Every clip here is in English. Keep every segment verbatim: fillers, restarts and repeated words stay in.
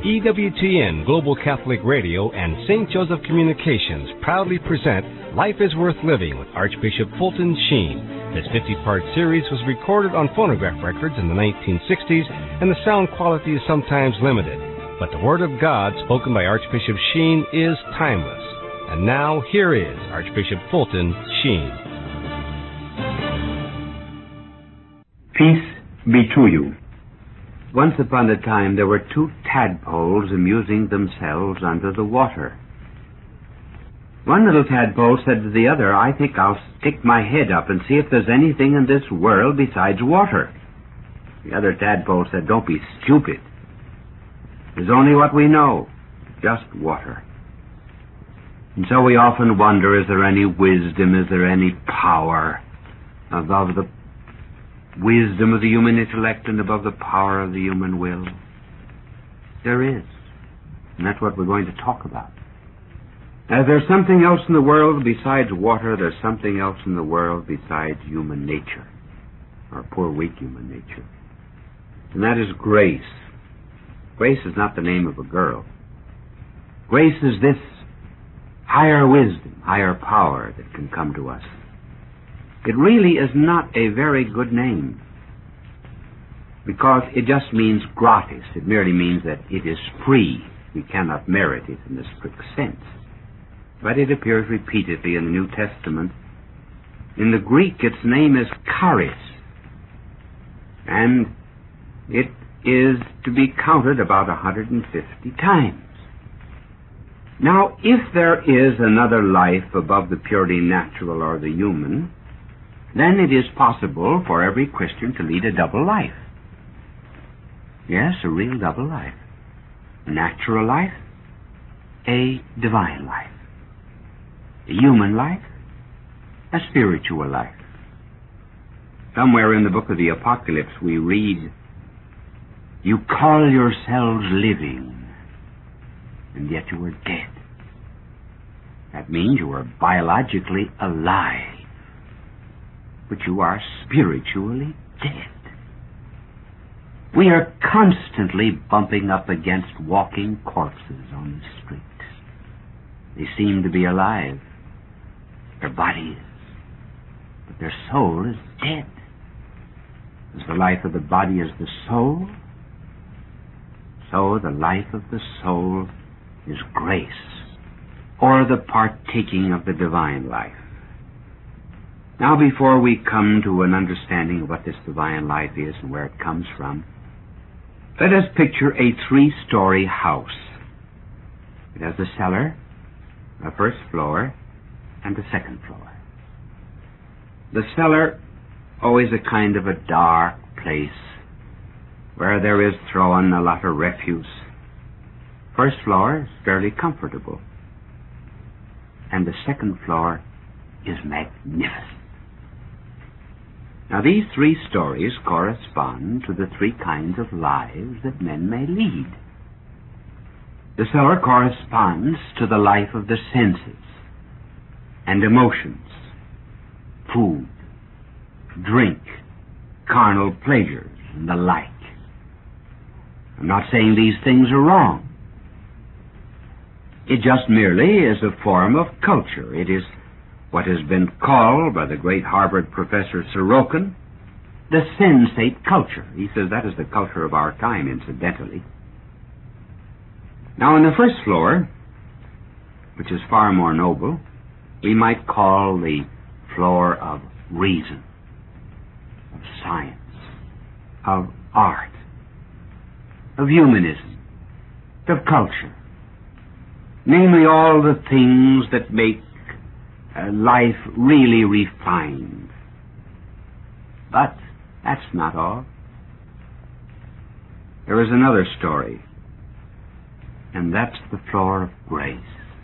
E W T N Global Catholic Radio and Saint Joseph Communications proudly present Life is Worth Living with Archbishop Fulton Sheen. This fifty-part series was recorded on phonograph records in the nineteen sixties, and the sound quality is sometimes limited. But the Word of God spoken by Archbishop Sheen is timeless. And now, here is Archbishop Fulton Sheen. Peace be to you. Once upon a time there were two tadpoles amusing themselves under the water. One little tadpole said to the other, "I think I'll stick my head up and see if there's anything in this world besides water." The other tadpole said, "Don't be stupid. There's only what we know, just water." And so we often wonder, is there any wisdom, is there any power above the wisdom of the human intellect and above the power of the human will? There is. And that's what we're going to talk about. As there's something else in the world besides water, there's something else in the world besides human nature, our poor, weak human nature. And that is grace. Grace is not the name of a girl. Grace is this higher wisdom, higher power that can come to us. It really is not a very good name, because it just means gratis. It merely means that it is free. We cannot merit it in the strict sense. But it appears repeatedly in the New Testament. In the Greek, its name is charis, and it is to be counted about one hundred fifty times. Now, if there is another life above the purely natural or the human, then it is possible for every Christian to lead a double life. Yes, a real double life. A natural life, a divine life. A human life, a spiritual life. Somewhere in the book of the Apocalypse we read, "You call yourselves living, and yet you are dead." That means you are biologically alive, but you are spiritually dead. We are constantly bumping up against walking corpses on the street. They seem to be alive. Their body is, but their soul is dead. As the life of the body is the soul, so the life of the soul is grace, or the partaking of the divine life. Now, before we come to an understanding of what this divine life is and where it comes from, let us picture a three-story house. It has a cellar, a first floor, and a second floor. The cellar, always a kind of a dark place where there is thrown a lot of refuse. First floor is fairly comfortable, and the second floor is magnificent. Now, these three stories correspond to the three kinds of lives that men may lead. The cellar corresponds to the life of the senses and emotions, food, drink, carnal pleasures, and the like. I'm not saying these things are wrong. It just merely is a form of culture. It is what has been called by the great Harvard professor Sorokin the sensate culture. He says that is the culture of our time, incidentally. Now, on the first floor, which is far more noble, we might call the floor of reason, of science, of art, of humanism, of culture. Namely, all the things that make uh, life really refined. But that's not all. There is another story, and that's the floor of grace,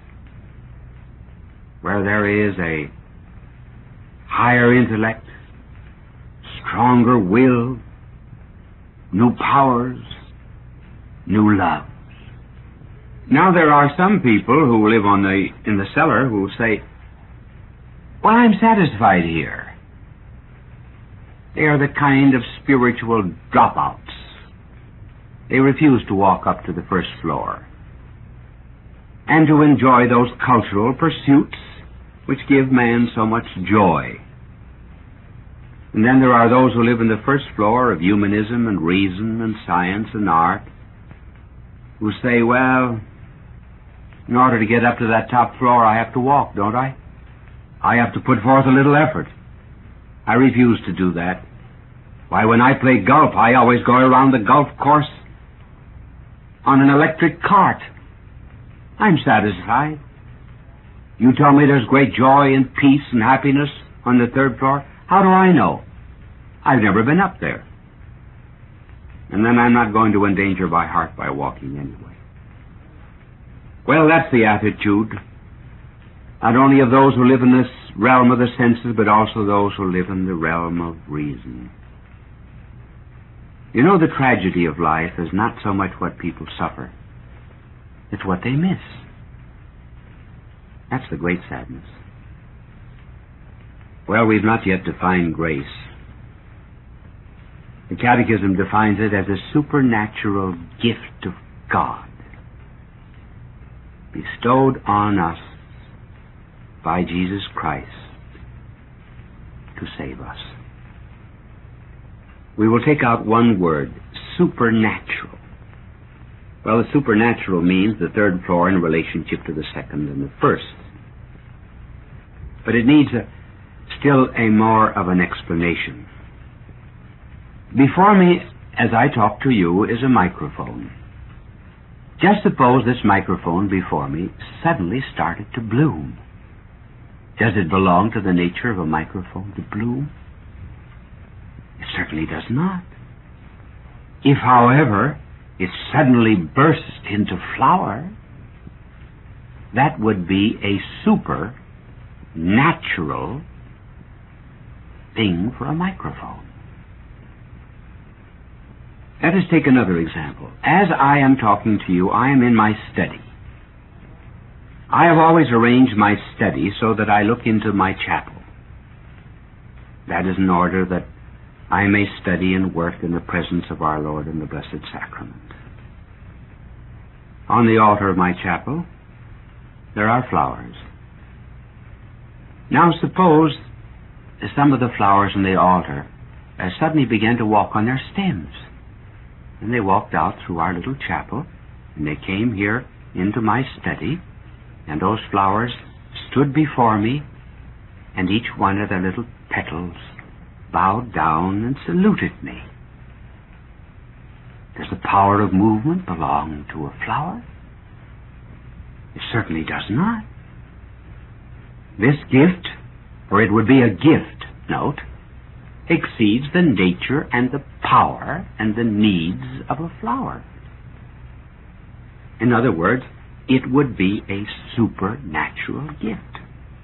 where there is a higher intellect, stronger will, new powers, new loves. Now, there are some people who live on the in the cellar who say, "Well, I'm satisfied here." They are the kind of spiritual dropouts. They refuse to walk up to the first floor and to enjoy those cultural pursuits which give man so much joy. And then there are those who live in the first floor of humanism and reason and science and art, who say, well, in order to get up to that top floor, I have to walk, don't I? I have to put forth a little effort. I refuse to do that. Why, when I play golf, I always go around the golf course on an electric cart. I'm satisfied. You tell me there's great joy and peace and happiness on the third floor. How do I know? I've never been up there. And then I'm not going to endanger my heart by walking anyway. Well, that's the attitude, not only of those who live in this realm of the senses, but also those who live in the realm of reason. You know, the tragedy of life is not so much what people suffer. It's what they miss. That's the great sadness. Well, we've not yet defined grace. The Catechism defines it as a supernatural gift of God, bestowed on us by Jesus Christ to save us. We will take out one word, supernatural. Well, the supernatural means the third floor in relationship to the second and the first. But it needs a, still a more of an explanation. Before me, as I talk to you, is a microphone. Just suppose this microphone before me suddenly started to bloom. Does it belong to the nature of a microphone to bloom? It certainly does not. If, however, it suddenly bursts into flower, that would be a supernatural thing for a microphone. Let us take another example. As I am talking to you, I am in my study. I have always arranged my study so that I look into my chapel. That is in order that I may study and work in the presence of our Lord in the Blessed Sacrament. On the altar of my chapel, there are flowers. Now suppose some of the flowers on the altar uh, suddenly began to walk on their stems. And they walked out through our little chapel, and they came here into my study, and those flowers stood before me, and each one of their little petals bowed down and saluted me. Does the power of movement belong to a flower? It certainly does not. This gift, for it would be a gift, note, exceeds the nature and the power and the needs of a flower. In other words, it would be a supernatural gift.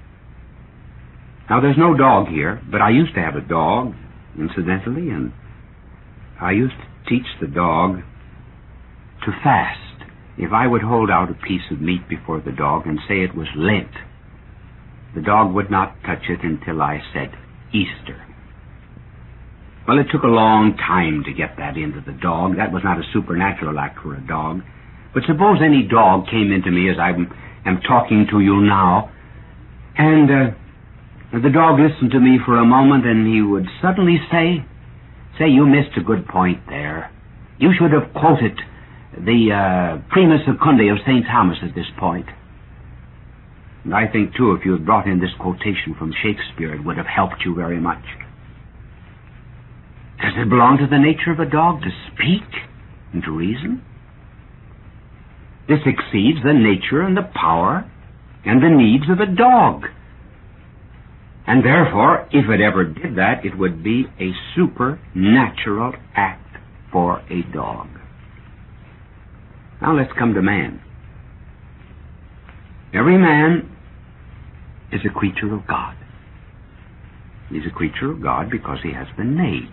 Now, there's no dog here, but I used to have a dog, incidentally, and I used to teach the dog to fast. If I would hold out a piece of meat before the dog and say it was Lent, the dog would not touch it until I said Easter. Well, it took a long time to get that into the dog. That was not a supernatural act for a dog. But suppose any dog came into me as I am talking to you now, and uh, the dog listened to me for a moment, and he would suddenly say, say, you missed a good point there. You should have quoted the uh, Prima Secunda of Saint Thomas at this point. And I think, too, if you had brought in this quotation from Shakespeare, it would have helped you very much. Does it belong to the nature of a dog to speak and to reason? This exceeds the nature and the power and the needs of a dog. And therefore, if it ever did that, it would be a supernatural act for a dog. Now let's come to man. Every man is a creature of God. He's a creature of God because he has been made.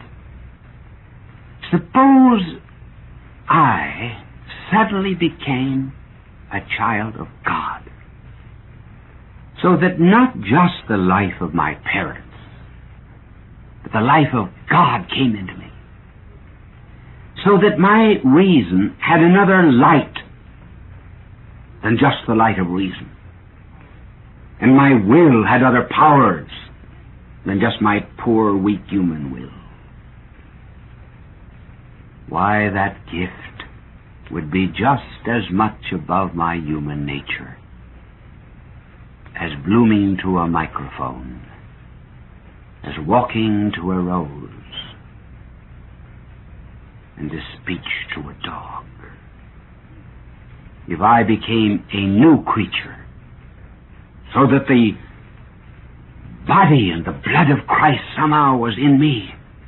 Suppose I suddenly became a child of God, so that not just the life of my parents, but the life of God came into me. so that my reason had another light than just the light of reason, and my will had other powers than just my poor, weak human will. Why, that gift would be just as much above my human nature as blooming to a microphone, as walking to a rose, and as speech to a dog. If I became a new creature, so that the body and the blood of Christ somehow was in me,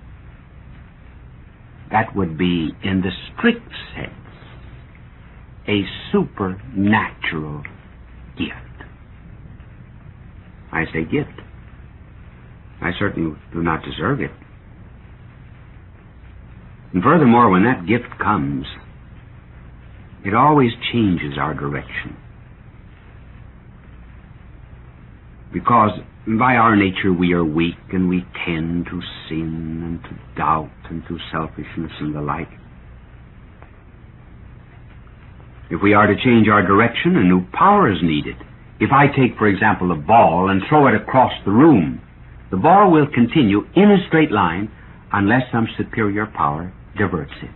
that would be, in the strict sense, a supernatural gift. I say gift. I certainly do not deserve it. And furthermore, when that gift comes, it always changes our direction. Because by our nature we are weak, and we tend to sin and to doubt and to selfishness and the like. If we are to change our direction, a new power is needed. If I take, for example, a ball and throw it across the room, the ball will continue in a straight line unless some superior power diverts it.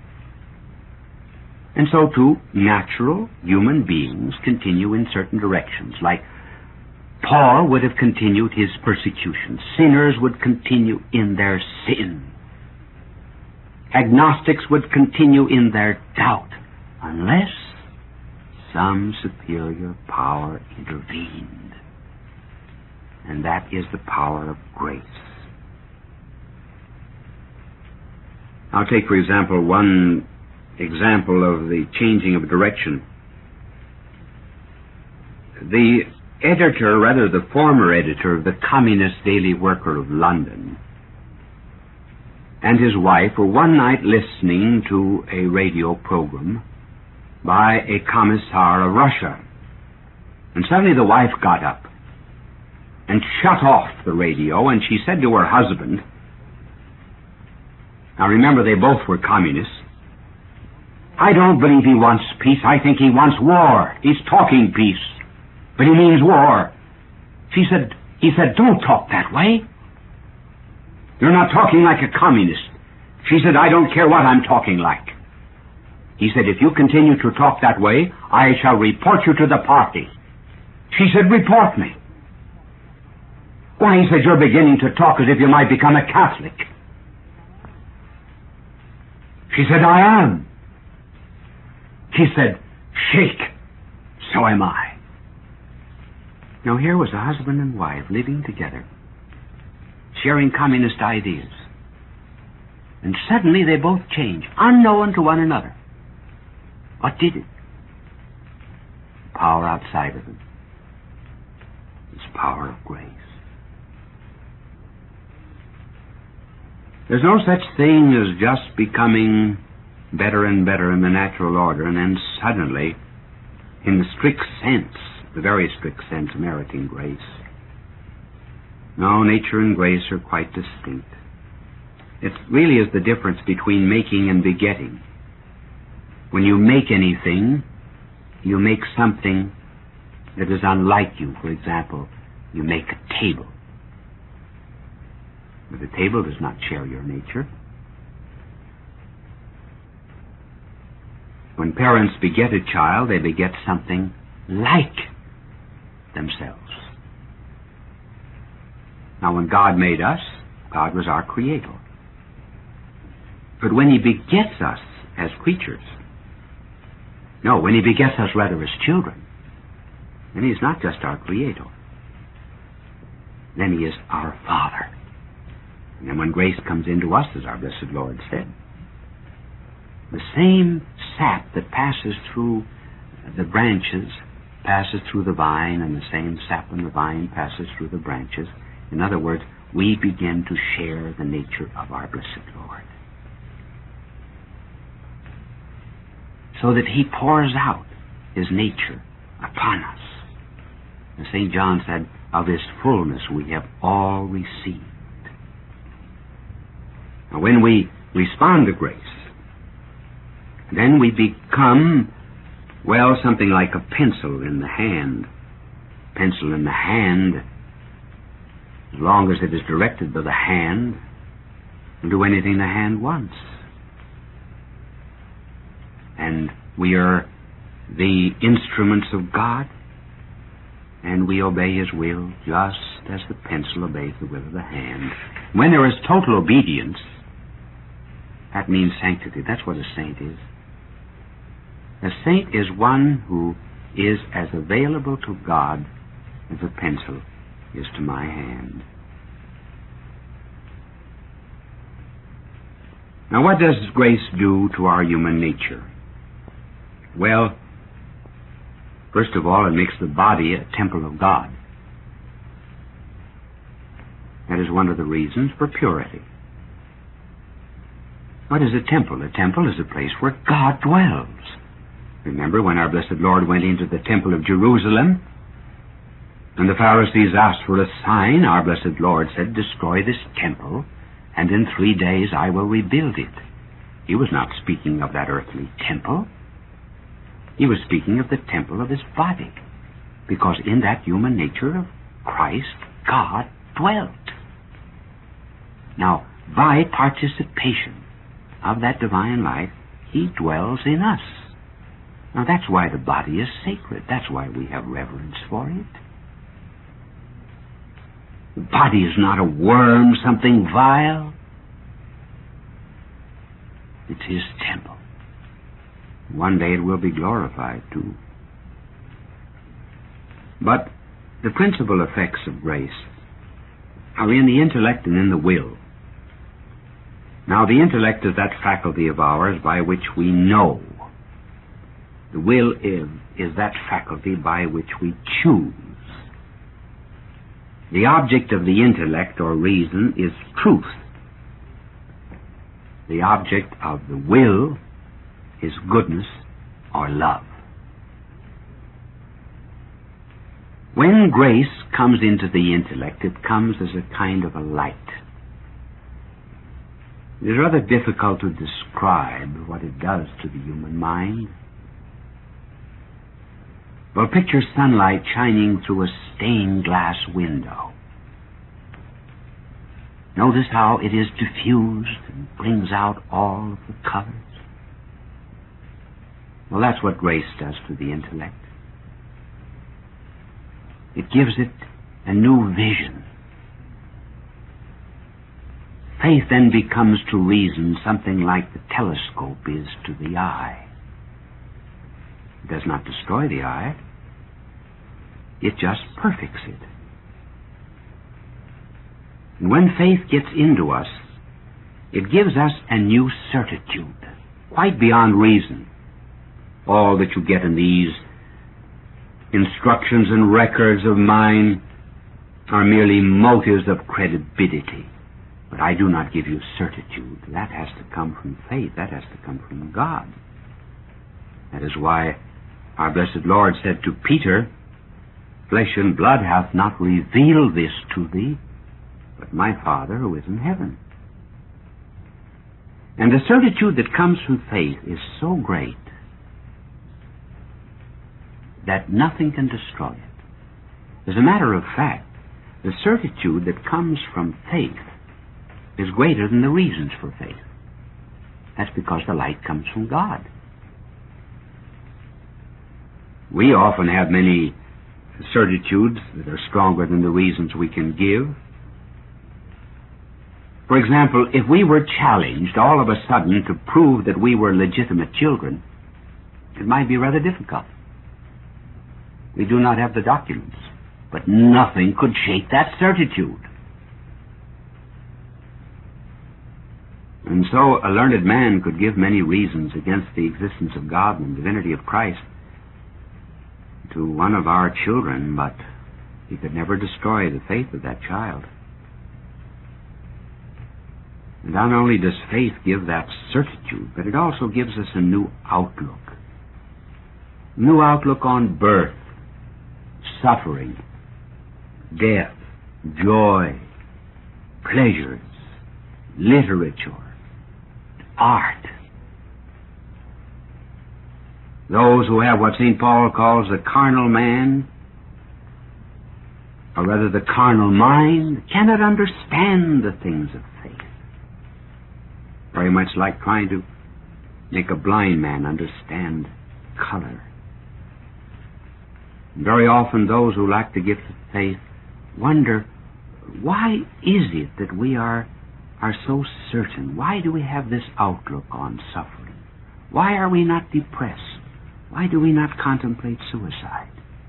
And so, too, natural human beings continue in certain directions. Like Paul would have continued his persecution. Sinners would continue in their sin. Agnostics would continue in their doubt unless some superior power intervened. And that is the power of grace. I'll take, for example, one example of the changing of direction. The editor, rather the former editor of the Communist Daily Worker of London, and his wife were one night listening to a radio program by a commissar of Russia. And suddenly the wife got up and shut off the radio, and she said to her husband, now remember, they both were communists, I don't believe he wants peace. I think he wants war. He's talking peace, but he means war. She said, he said, don't talk that way. You're not talking like a communist. She said, I don't care what I'm talking like. He said, if you continue to talk that way, I shall report you to the party. She said, report me. Why, he said, you're beginning to talk as if you might become a Catholic. She said, I am. He said, shake. So am I. Now here was a husband and wife living together, sharing communist ideas. And suddenly they both changed, unknown to one another. What did it? Power outside of them. It's power of grace. There's no such thing as just becoming better and better in the natural order and then suddenly, in the strict sense, the very strict sense, meriting grace. No, nature and grace are quite distinct. It really is the difference between making and begetting. When you make anything, you make something that is unlike you. For example, you make a table. But the table does not share your nature. When parents beget a child, they beget something like themselves. Now, when God made us, God was our creator. But when he begets us as creatures, no, when he begets us rather as children, then he's not just our creator. Then he is our Father. And then when grace comes into us, as our blessed Lord said, the same sap that passes through the branches passes through the vine, and the same sap in the vine passes through the branches. In other words, we begin to share the nature of our blessed Lord. So that he pours out his nature upon us. And Saint John said, of his fullness we have all received. Now when we respond to grace, Then we become, well, something like a pencil in the hand. Pencil in the hand, as long as it is directed by the hand, will do anything the hand wants. And we are the instruments of God, and we obey His will just as the pencil obeys the will of the hand. When there is total obedience, that means sanctity. That's what a saint is. A saint is one who is as available to God as a pencil is to my hand. Now, what does grace do to our human nature? Well, first of all, it makes the body a temple of God. That is one of the reasons for purity. What is a temple? A temple is a place where God dwells. Remember when our blessed Lord went into the temple of Jerusalem, and the Pharisees asked for a sign, our blessed Lord said, "Destroy this temple, and in three days I will rebuild it." He was not speaking of that earthly temple. He was speaking of the temple of His body, because in that human nature of Christ, God dwelt. Now, by participation of that divine life, He dwells in us. Now, that's why the body is sacred. That's why we have reverence for it. The body is not a worm, something vile. It's His temple. One day it will be glorified too. But the principal effects of grace are in the intellect and in the will. Now, the intellect is that faculty of ours by which we know. The will is, is that faculty by which we choose. The object of the intellect or reason is truth. The object of the will is goodness or love. When grace comes into the intellect, it comes as a kind of a light. It is rather difficult to describe what it does to the human mind. Well, picture sunlight shining through a stained glass window. Notice how it is diffused and brings out all of the colors. Well, that's what grace does to the intellect. It gives it a new vision. Faith then becomes to reason something like the telescope is to the eye. It does not destroy the eye. It just perfects it. And when faith gets into us, it gives us a new certitude, quite beyond reason. All that you get in these instructions and records of mine are merely motives of credibility. But I do not give you certitude. That has to come from faith. That has to come from God. That is why our blessed Lord said to Peter, "Flesh and blood hath not revealed this to thee, but my Father who is in heaven." And the certitude that comes from faith is so great that nothing can destroy it. As a matter of fact, the certitude that comes from faith is greater than the reasons for faith. That's because the light comes from God. We often have many certitudes that are stronger than the reasons we can give. For example, if we were challenged all of a sudden to prove that we were legitimate children, it might be rather difficult. We do not have the documents, but nothing could shake that certitude. And so a learned man could give many reasons against the existence of God and the divinity of Christ to one of our children, but he could never destroy the faith of that child. And not only does faith give that certitude, but it also gives us a new outlook. New outlook on birth, suffering, death, joy, pleasures, literature, art. Those who have what Saint Paul calls the carnal man, or rather the carnal mind, cannot understand the things of faith. Very much like trying to make a blind man understand color. Very often those who lack the gift of faith wonder, why is it that we are, are so certain? Why do we have this outlook on suffering? Why are we not depressed? Why do we not contemplate suicide?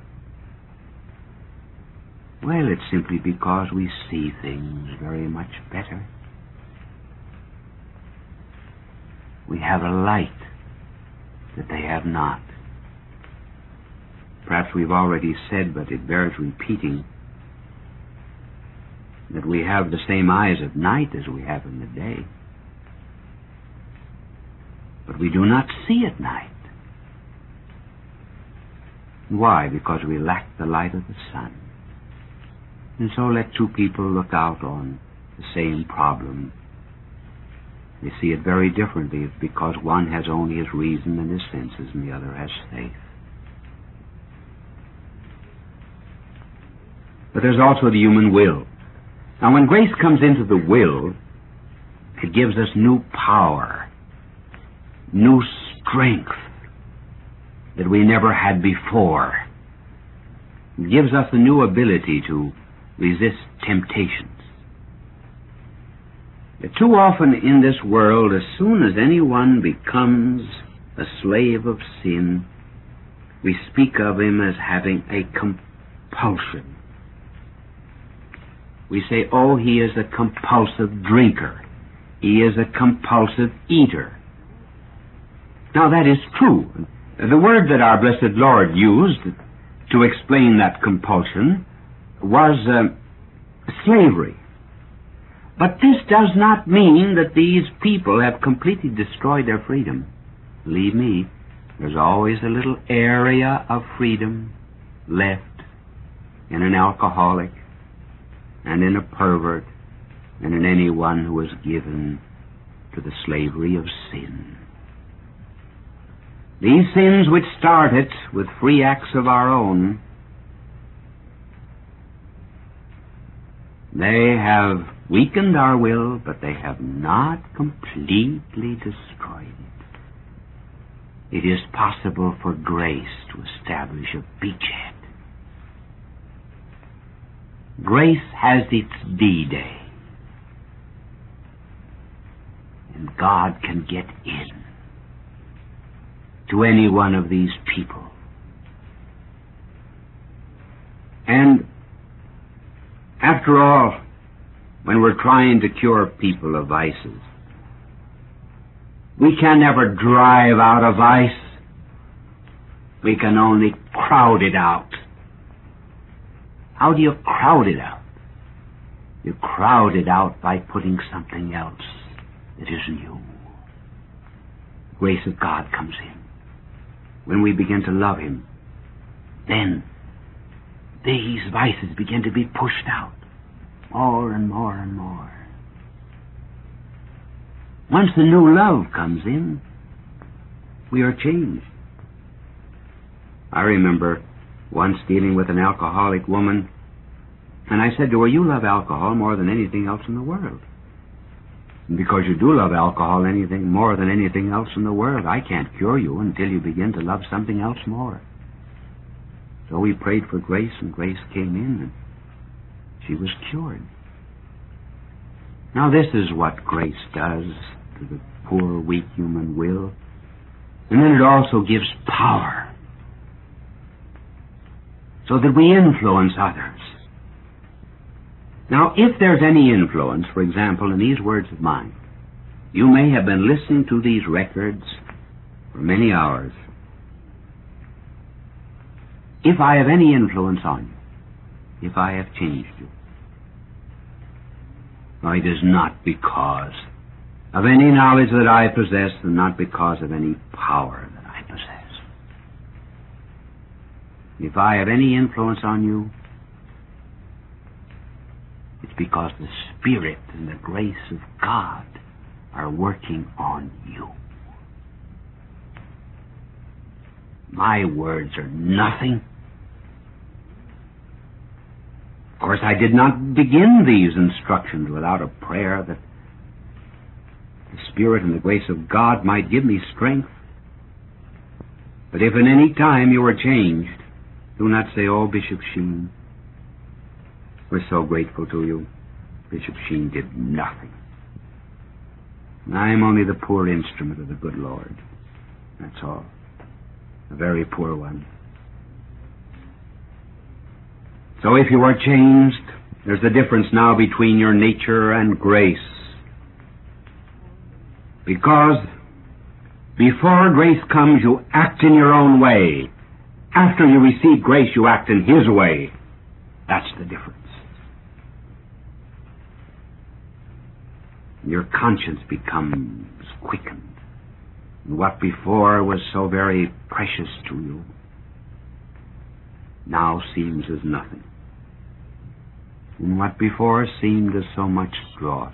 Well, it's simply because we see things very much better. We have a light that they have not. Perhaps we've already said, but it bears repeating, that we have the same eyes at night as we have in the day. But we do not see at night. Why? Because we lack the light of the sun. And so let two people look out on the same problem. They see it very differently because one has only his reason and his senses and the other has faith. But there's also the human will. Now, when grace comes into the will, it gives us new power, new strength that we never had before. It gives us a new ability to resist temptations. But too often in this world, as soon as anyone becomes a slave of sin, we speak of him as having a compulsion. We say, oh, he is a compulsive drinker. He is a compulsive eater. Now, that is true. The word that our blessed Lord used to explain that compulsion was uh, slavery. But this does not mean that these people have completely destroyed their freedom. Believe me, there's always a little area of freedom left in an alcoholic and in a pervert and in anyone who is given to the slavery of sin. These sins which started with free acts of our own, they have weakened our will, but they have not completely destroyed it. It is possible for grace to establish a beachhead. Grace has its D-Day, and God can get in to any one of these people. And after all, when we're trying to cure people of vices, we can never drive out a vice. We can only crowd it out. How do you crowd it out? You crowd it out by putting something else that is new. The grace of God comes in. When we begin to love Him, then these vices begin to be pushed out more and more and more. Once the new love comes in, we are changed. I remember once dealing with an alcoholic woman, and I said to her, you love alcohol more than anything else in the world. And because you do love alcohol anything more than anything else in the world, I can't cure you until you begin to love something else more. So we prayed for grace, and grace came in, and she was cured. Now this is what grace does to the poor, weak human will. And then it also gives power, so that we influence others. Now, if there's any influence, for example, in these words of mine, you may have been listening to these records for many hours. If I have any influence on you, if I have changed you, no, it is not because of any knowledge that I possess and not because of any power that I possess. If I have any influence on you, it's because the Spirit and the grace of God are working on you. My words are nothing. Of course, I did not begin these instructions without a prayer that the Spirit and the grace of God might give me strength. But if in any time you are changed, do not say, "Oh, Bishop Sheen, we're so grateful to you. Bishop Sheen did nothing. I'm only the poor instrument of the good Lord. That's all. A very poor one." So if you are changed, there's a difference now between your nature and grace. Because before grace comes, you act in your own way. After you receive grace, you act in His way. That's the difference. Your conscience becomes quickened. And what before was so very precious to you now seems as nothing. And what before seemed as so much dross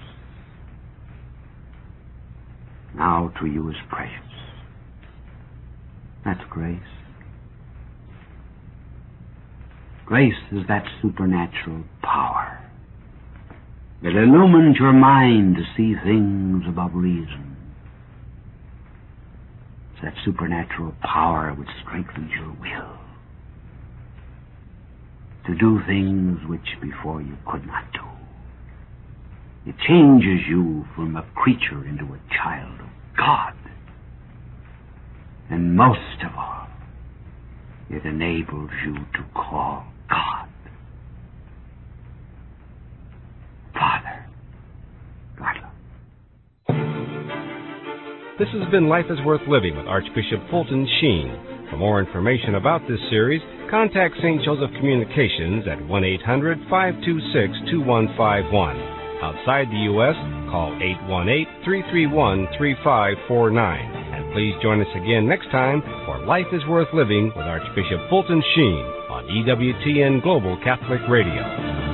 now to you is precious. That's grace. Grace is that supernatural power that illumines your mind to see things above reason. It's that supernatural power which strengthens your will to do things which before you could not do. It changes you from a creature into a child of God. And most of all, it enables you to call God Father. God love. This has been Life is Worth Living with Archbishop Fulton Sheen. For more information about this series, contact Saint Joseph Communications at one eight hundred, five two six, two one five one. Outside the U S, call eight one eight, three three one, three five four nine. And please join us again next time for Life is Worth Living with Archbishop Fulton Sheen on E W T N Global Catholic Radio.